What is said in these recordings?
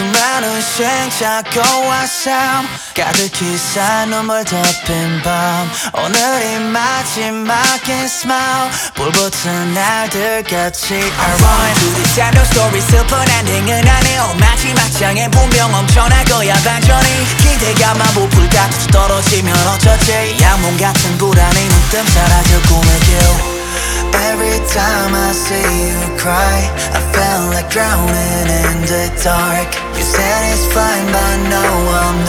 수많은 시행착오와 삶 가득히 쌓인 눈물 덮인 밤 오늘이 마지막인 smile 불붙은 날들같이 Alright 둘이 짠 no story 슬픈 엔딩은 아니오 마지막 장엔 분명 엄청날 거야 반전이 기대감만 부풀 닫혀서 떨어지면 어쩌지 양몸 같은 불안이 문득 사라져 꿈을 길 Every time I see you cry I feel like drowning in the dark You said it's fine but no I'm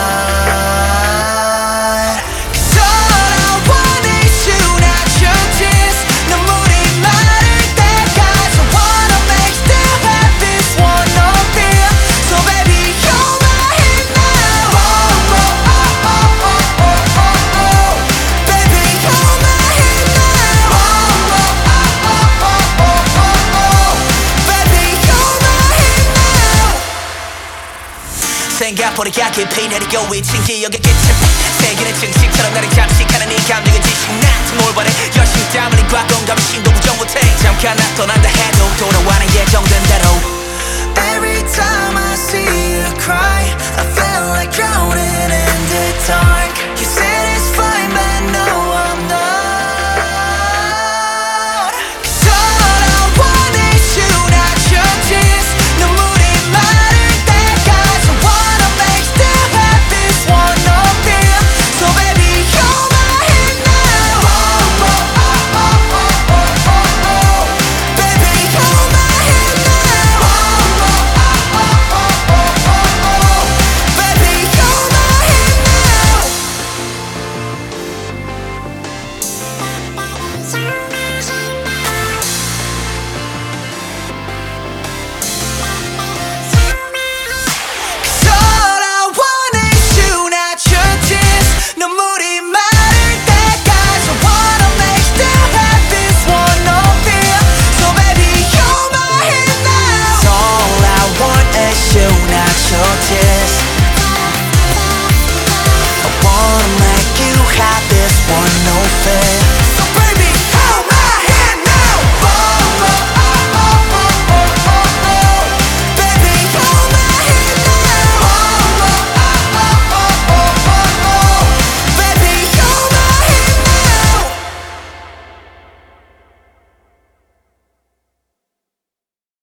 not 서러워 내 수납 tears 눈물이 마를 때까지 I wanna make still have this one no fear So baby you're my hit now oh, oh, oh, oh, oh, oh, oh, oh. Baby you're my hit now oh, oh, oh, oh, oh, oh, oh. Baby you're my hit now 생각보다 깊이 내리고 있진 기억의 끝은 세계는 증식처럼 나를 잠식하는 이 감정은 지식 나한테 뭘 바래 열심히 땀 흘린 과거감이 신도 부정 못해 잠깐 나떠난다 해도 돌아와는 예정